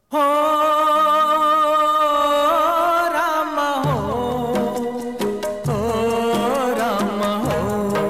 हो राम हो राम हो।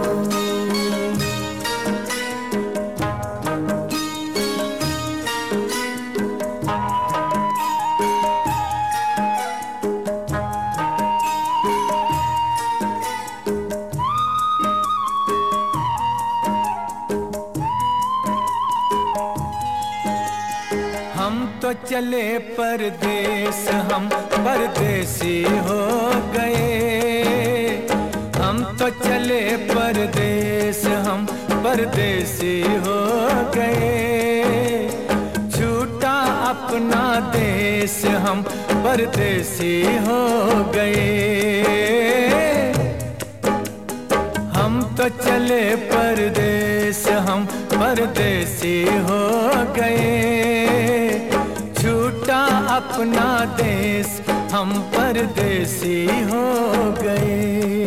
हम तो चले परदेस, हम परदेसी हो गए। हम तो चले परदेस, हम परदेसी हो गए। छूटा अपना देश, हम परदेसी हो गए। हम तो चले परदेस, हम परदेसी हो गए। छूटा अपना देश, हम परदेसी हो गए।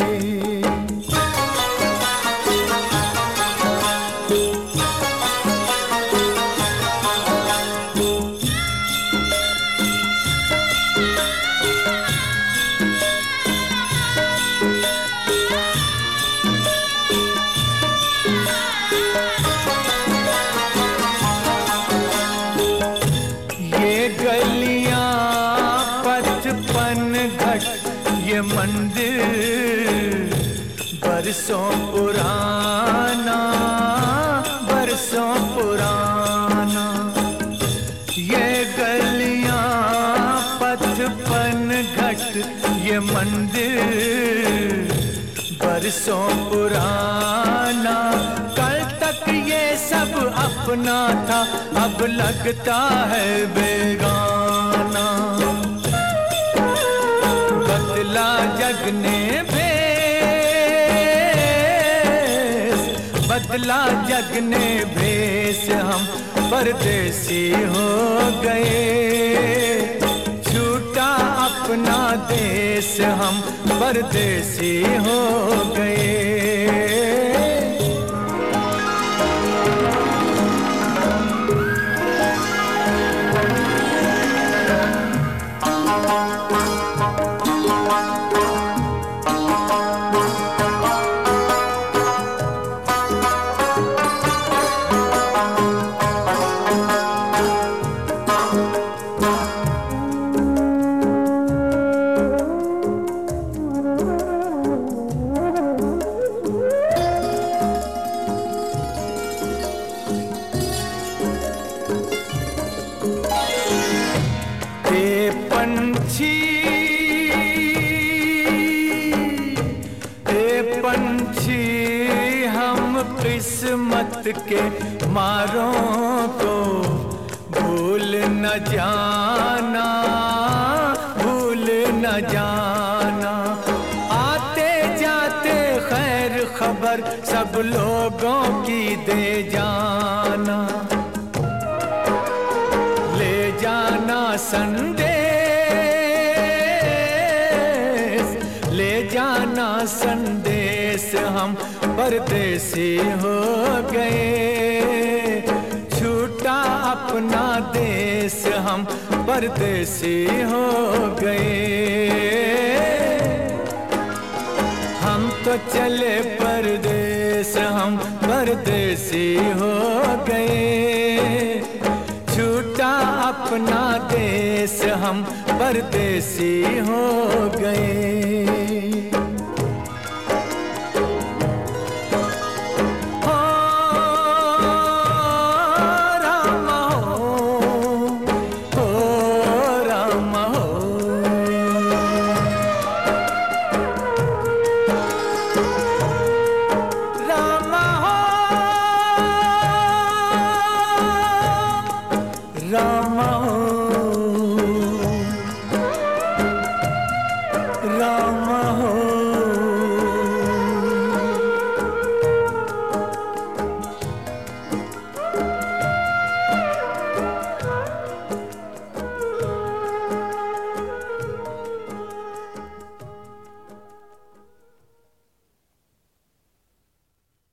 गलियां पचपन घट ये मंदिर बरसों पुराना, बरसों पुराना। ये गलियां पचपन घट ये मंदिर बरसों पुराना। कल तक ये सब अपना था, अब लगता है बेगाना। बदला जग ने भेस, बदला जग ने भेस, हम परदेसी हो गए। छूटा अपना देश, हम परदेसी हो गए। पंछी हम किस्मत के मारों को भूल न जाना, भूल न जाना। आते जाते खैर खबर सब लोगों की दे जाना। ले जाना संदेश, ले जाना संदेश, हम परदेसी हो गए। छूटा अपना देश, हम परदेसी हो गए। हम तो चले परदेस, हम परदेसी हो गए। छूटा अपना देश, हम परदेसी हो गए।